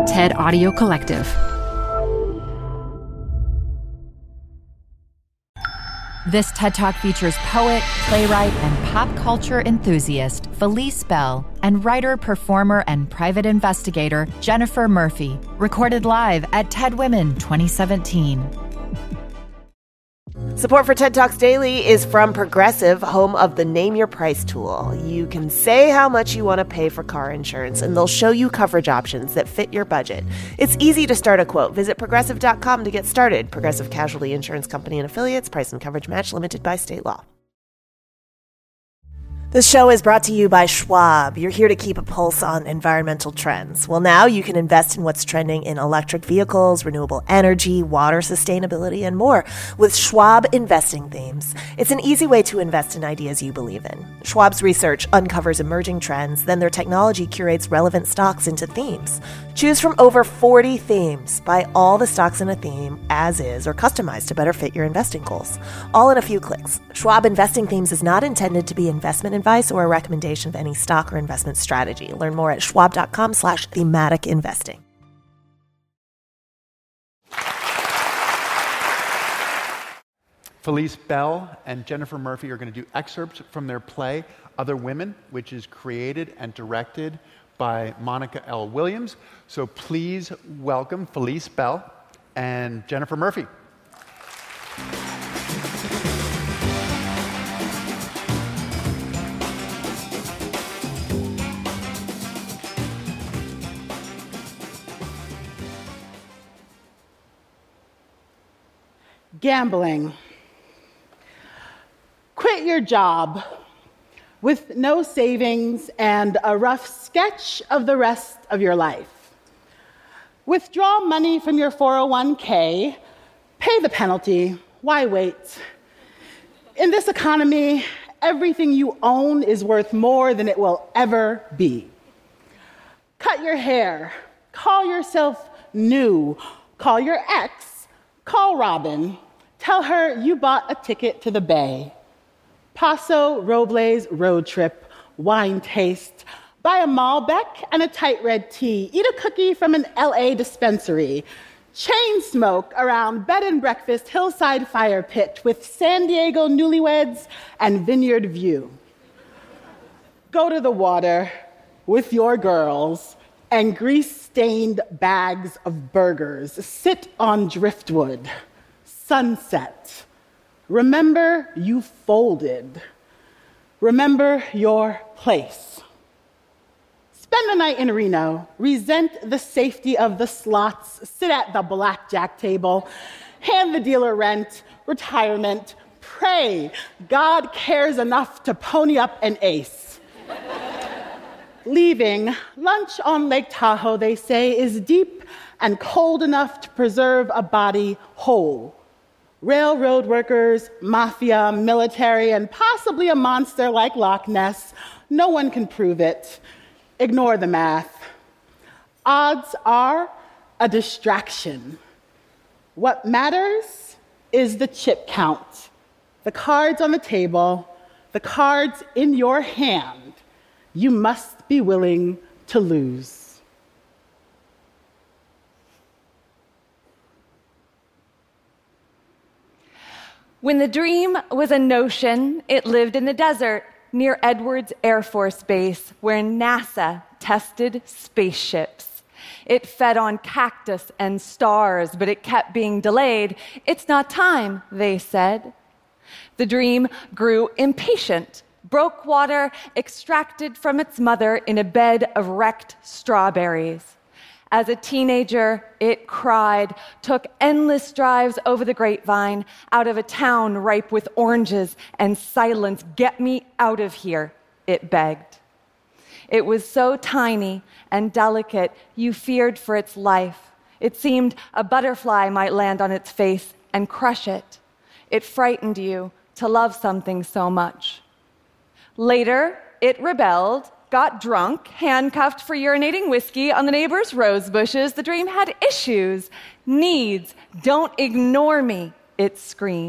TED Audio Collective. This TED Talk features poet, playwright, and pop culture enthusiast Felice Bell and writer, performer, and private investigator Jennifer Murphy, recorded live at TED Women 2017. Support for TED Talks Daily is from Progressive, home of the Name Your Price tool. You can say how much you want to pay for car insurance, and they'll show you coverage options that fit your budget. It's easy to start a quote. Visit Progressive.com to get started. Progressive Casualty Insurance Company and Affiliates. Price and coverage match limited by state law. This show is brought to you by Schwab. You're here to keep a pulse on environmental trends. Well, now you can invest in what's trending in electric vehicles, renewable energy, water sustainability, and more with Schwab Investing Themes. It's an easy way to invest in ideas you believe in. Schwab's research uncovers emerging trends, then their technology curates relevant stocks into themes. Choose from over 40 themes. Buy all the stocks in a theme as is or customized to better fit your investing goals. All in a few clicks. Schwab Investing Themes is not intended to be investment advice or a recommendation of any stock or investment strategy. Learn more at schwab.com/thematic investing. Felice Bell and Jennifer Murphy are going to do excerpts from their play, Other Women, which is created and directed by Monica L. Williams. So please welcome Felice Bell and Jennifer Murphy. Gambling. Quit your job with no savings and a rough sketch of the rest of your life. Withdraw money from your 401k, pay the penalty, why wait? In this economy, everything you own is worth more than it will ever be. Cut your hair, call yourself new, call your ex, call Robin, tell her you bought a ticket to the Bay. Paso Robles road trip, wine taste, buy a Malbec and a tight red tea, eat a cookie from an LA dispensary, chain smoke around bed and breakfast hillside fire pit with San Diego newlyweds and vineyard view. Go to the water with your girls and grease-stained bags of burgers. Sit on driftwood. Sunset. Remember you folded. Remember your place. Spend the night in Reno. Resent the safety of the slots. Sit at the blackjack table. Hand the dealer rent, retirement. Pray God cares enough to pony up an ace. Leaving, lunch on Lake Tahoe, they say, is deep and cold enough to preserve a body whole. Railroad workers, mafia, military, and possibly a monster like Loch Ness. No one can prove it. Ignore the math. Odds are a distraction. What matters is the chip count. The cards on the table, the cards in your hand. You must be willing to lose. When the dream was a notion, it lived in the desert near Edwards Air Force Base, where NASA tested spaceships. It fed on cactus and stars, but it kept being delayed. It's not time, they said. The dream grew impatient, broke water extracted from its mother in a bed of wrecked strawberries. As a teenager, it cried, took endless drives over the grapevine, out of a town ripe with oranges and silence. Get me out of here, it begged. It was so tiny and delicate, you feared for its life. It seemed a butterfly might land on its face and crush it. It frightened you to love something so much. Later, it rebelled, got drunk, handcuffed for urinating whiskey on the neighbor's rose bushes. The dream had issues, needs. Don't ignore me, it screamed.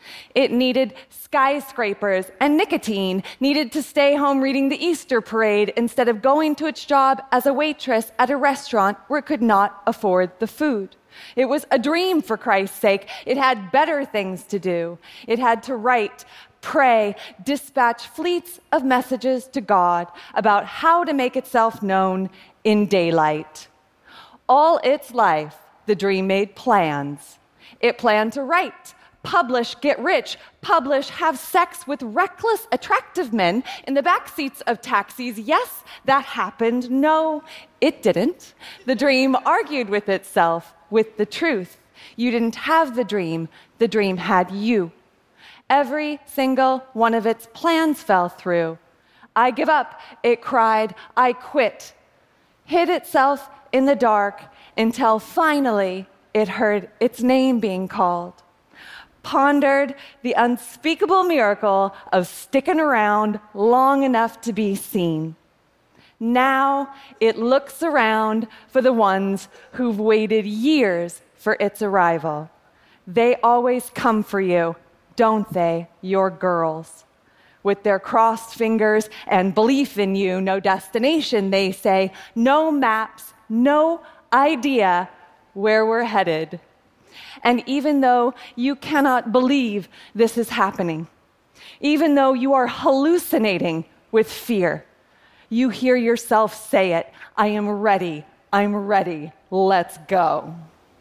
It needed skyscrapers and nicotine, needed to stay home reading the Easter parade instead of going to its job as a waitress at a restaurant where it could not afford the food. It was a dream, for Christ's sake. It had better things to do. It had to write, pray, dispatch fleets of messages to God about how to make itself known in daylight. All its life, the dream made plans. It planned to write, publish, get rich, publish, have sex with reckless, attractive men in the back seats of taxis. Yes, that happened. No, it didn't. The dream argued with itself, with the truth. You didn't have the dream had you. Every single one of its plans fell through. I give up, it cried. I quit. Hid itself in the dark until finally it heard its name being called. Pondered the unspeakable miracle of sticking around long enough to be seen. Now it looks around for the ones who've waited years for its arrival. They always come for you, don't they, your girls? With their crossed fingers and belief in you, no destination, they say, no maps, no idea where we're headed. And even though you cannot believe this is happening, even though you are hallucinating with fear, you hear yourself say it, I am ready, let's go.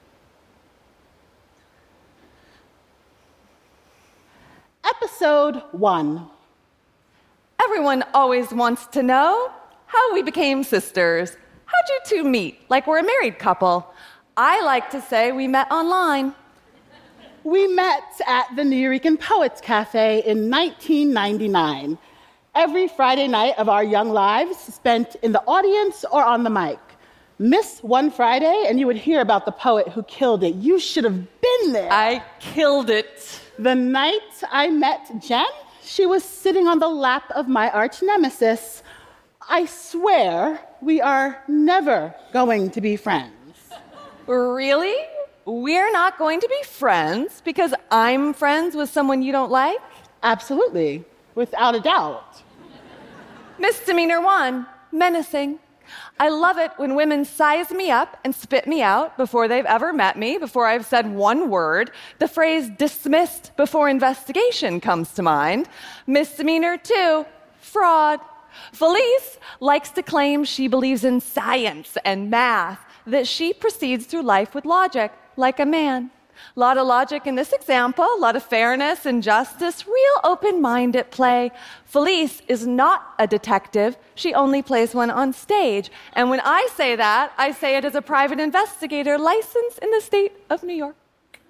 Episode 1. Everyone always wants to know how we became sisters. How'd you two meet? Like we're a married couple. I like to say we met online. We met at the Nuyorican Poets Cafe in 1999. Every Friday night of our young lives spent in the audience or on the mic. Miss one Friday and you would hear about the poet who killed it. You should have been there. I killed it. The night I met Jen, she was sitting on the lap of my arch nemesis. I swear we are never going to be friends. Really? We're not going to be friends because I'm friends with someone you don't like? Absolutely, without a doubt. Misdemeanor 1, menacing. I love it when women size me up and spit me out before they've ever met me, before I've said one word. The phrase dismissed before investigation comes to mind. Misdemeanor 2, fraud. Felice likes to claim she believes in science and math, that she proceeds through life with logic, like a man. A lot of logic in this example, a lot of fairness and justice, real open mind at play. Felice is not a detective. She only plays one on stage. And when I say that, I say it as a private investigator licensed in the state of New York.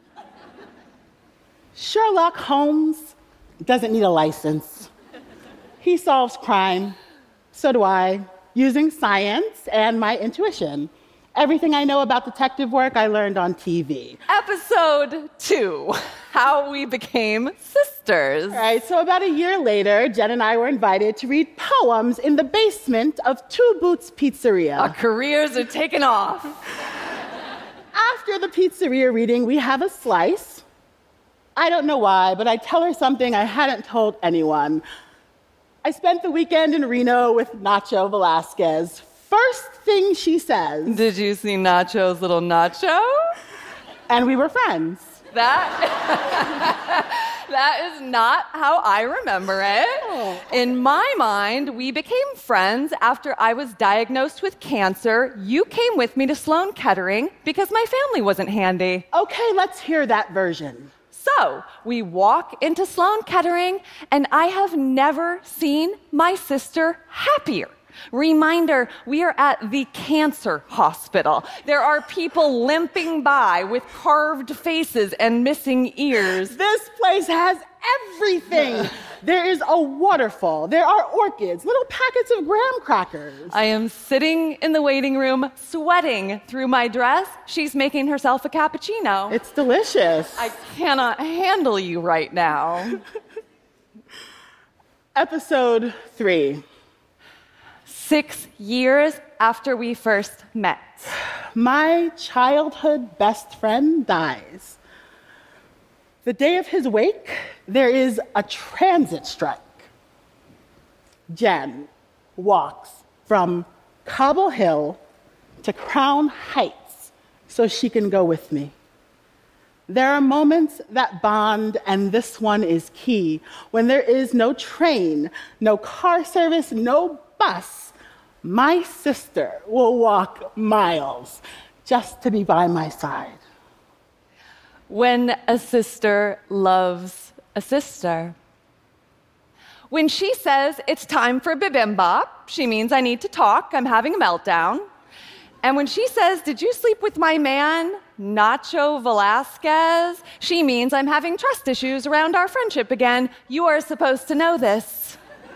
Sherlock Holmes doesn't need a license. He solves crime. So do I, using science and my intuition. Everything I know about detective work, I learned on TV. Episode 2, how we became sisters. All right, so about a year later, Jen and I were invited to read poems in the basement of Two Boots Pizzeria. Our careers are taking off. After the pizzeria reading, we have a slice. I don't know why, but I tell her something I hadn't told anyone. I spent the weekend in Reno with Nacho Velasquez. First thing she says. Did you see Nacho's little nacho? And we were friends. That is not how I remember it. Oh. In my mind, we became friends after I was diagnosed with cancer. You came with me to Sloan Kettering because my family wasn't handy. Okay, let's hear that version. So, we walk into Sloan Kettering, and I have never seen my sister happier. Reminder, we are at the cancer hospital. There are people limping by with carved faces and missing ears. This place has everything. There is a waterfall. There are orchids, little packets of graham crackers. I am sitting in the waiting room, sweating through my dress. She's making herself a cappuccino. It's delicious. I cannot handle you right now. Episode 3. 6 years after we first met. My childhood best friend dies. The day of his wake, there is a transit strike. Jen walks from Cobble Hill to Crown Heights so she can go with me. There are moments that bond, and this one is key. When there is no train, no car service, no bus, my sister will walk miles just to be by my side. When a sister loves a sister. When she says it's time for bibimbap, she means I need to talk, I'm having a meltdown. And when she says, did you sleep with my man, Nacho Velasquez, she means I'm having trust issues around our friendship again. You are supposed to know this.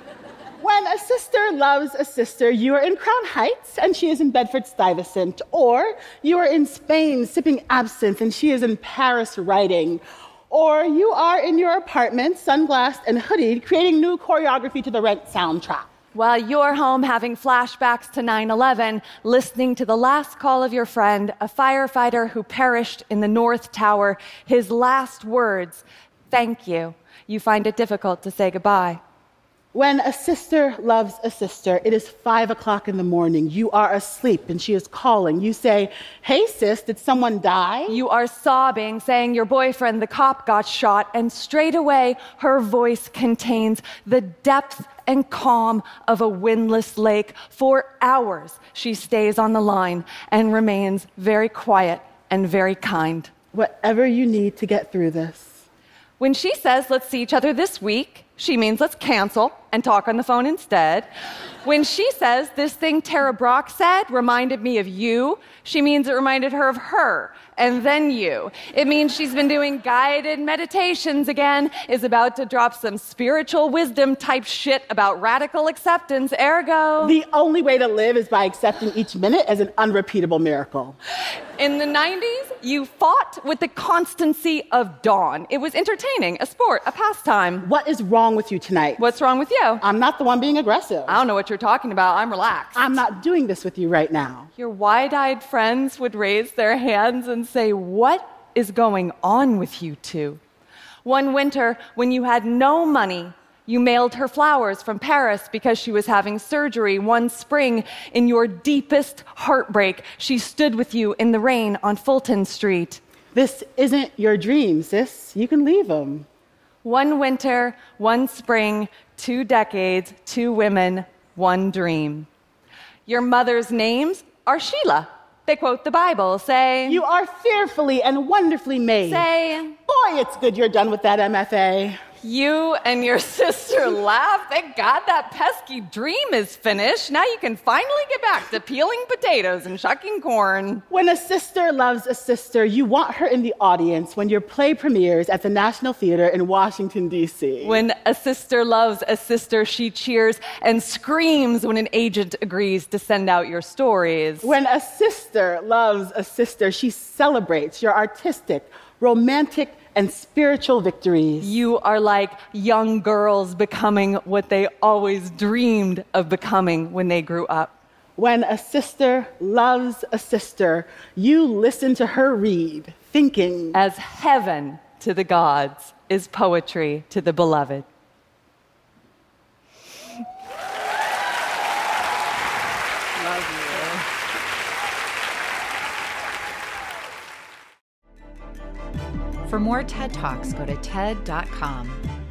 When a sister loves a sister, you are in Crown Heights and she is in Bedford-Stuyvesant, or you are in Spain sipping absinthe and she is in Paris writing, or you are in your apartment, sunglassed and hoodied, creating new choreography to the Rent soundtrack. While you're home having flashbacks to 9/11, listening to the last call of your friend, a firefighter who perished in the North Tower, his last words, thank you. You find it difficult to say goodbye. When a sister loves a sister, it is 5 o'clock in the morning. You are asleep and she is calling. You say, hey sis, did someone die? You are sobbing, saying your boyfriend, the cop, got shot, and straight away her voice contains the depth and calm of a windless lake. For hours, she stays on the line and remains very quiet and very kind. Whatever you need to get through this. When she says, let's see each other this week, she means let's cancel and talk on the phone instead. When she says, this thing Tara Brock said reminded me of you, she means it reminded her of her, and then you. It means she's been doing guided meditations again, is about to drop some spiritual wisdom type shit about radical acceptance, ergo. The only way to live is by accepting each minute as an unrepeatable miracle. In the 90s, you fought with the constancy of dawn. It was entertaining, a sport, a pastime. What is wrong with you tonight? What's wrong with you? I'm not the one being aggressive. I don't know what you're talking about. I'm relaxed. I'm not doing this with you right now. Your wide-eyed friends would raise their hands and say, what is going on with you two? One winter, when you had no money, you mailed her flowers from Paris because she was having surgery. One spring, in your deepest heartbreak, she stood with you in the rain on Fulton Street. This isn't your dream, sis. You can leave them. One winter, one spring, 2 decades, 2 women, 1 dream. Your mother's names are Sheila. They quote the Bible, say, you are fearfully and wonderfully made. Say, boy, it's good you're done with that MFA. You and your sister laugh. Thank God that pesky dream is finished. Now you can finally get back to peeling potatoes and shucking corn. When a sister loves a sister, you want her in the audience when your play premieres at the National Theater in Washington, D.C. When a sister loves a sister, she cheers and screams when an agent agrees to send out your stories. When a sister loves a sister, she celebrates your artistic, romantic, and spiritual victories. You are like young girls becoming what they always dreamed of becoming when they grew up. When a sister loves a sister, you listen to her read, thinking, as heaven to the gods is poetry to the beloved. Love you. For more TED Talks, go to TED.com.